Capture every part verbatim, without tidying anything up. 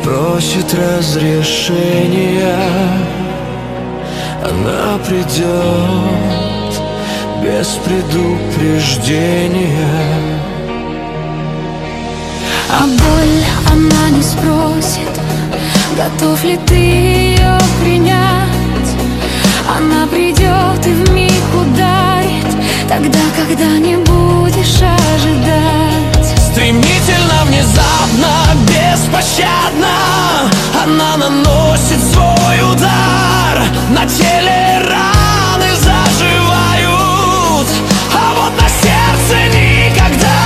спросит разрешения, она придет без предупреждения. А боль она не спросит, готов ли ты ее принять. Она придет и вмиг ударит, тогда, когда не будешь ожидать. Стремительно, внезапно, беспощадно она наносит свой удар. На теле раны заживают, а вот на сердце никогда.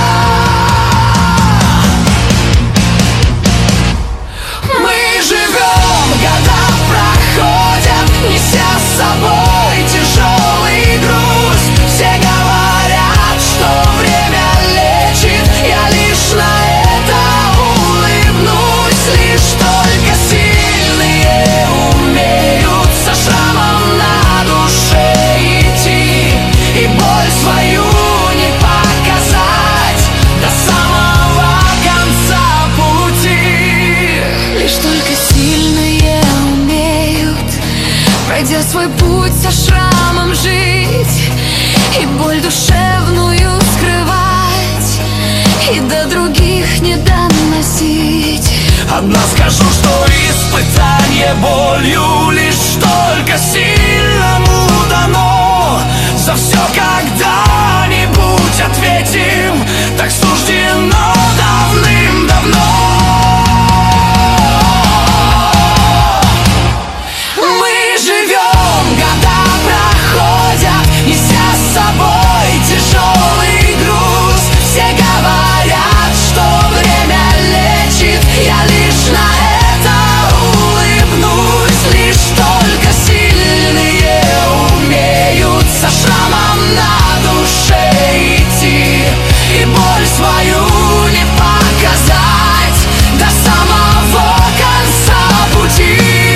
Мы живем, года проходят, неся с собой тяжелый груз. Все говорят, что время лечит, я лишь на это улыбнусь. Лишь только сильные умеют со шрамом на душе идти и боль свою не показать до самого конца пути. Лишь только сильные умеют, пройдя свой путь со шрамом жить и боль душевную скрывать, и до других не доносить. Одна скажу, что испытание болью лишь только сильному дано. За все когда-нибудь ответим, так суждено давным-давно. Мы живем, года проходят, неся с собой тяжелый груз. Все говорят, что время лечит, я лишь на это улыбнусь. Лишь только сильные умеют со шрамом на душе идти и боль свою не показать до самого конца пути.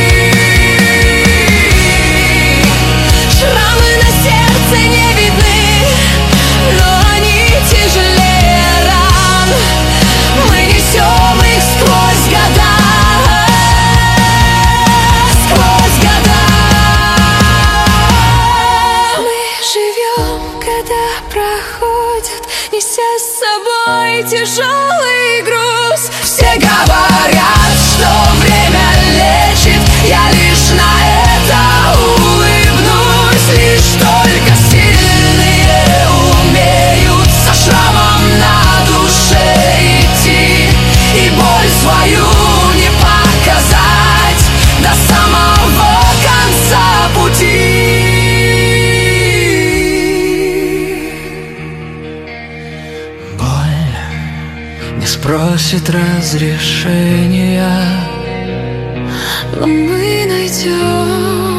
Шрамы на сердце не видны, но они тяжелее ран. Мы несем их сквозь года, сквозь года. Мы живем, года проходят, неся с собой тяжелый груз. Все говорят, что время лечит, я лишь на это улыбнусь. Лишь только сильные умеют со шрамом на душе идти и боль свою не показать до самого конца пути. Боль не спросит разрешения, Но мы найдем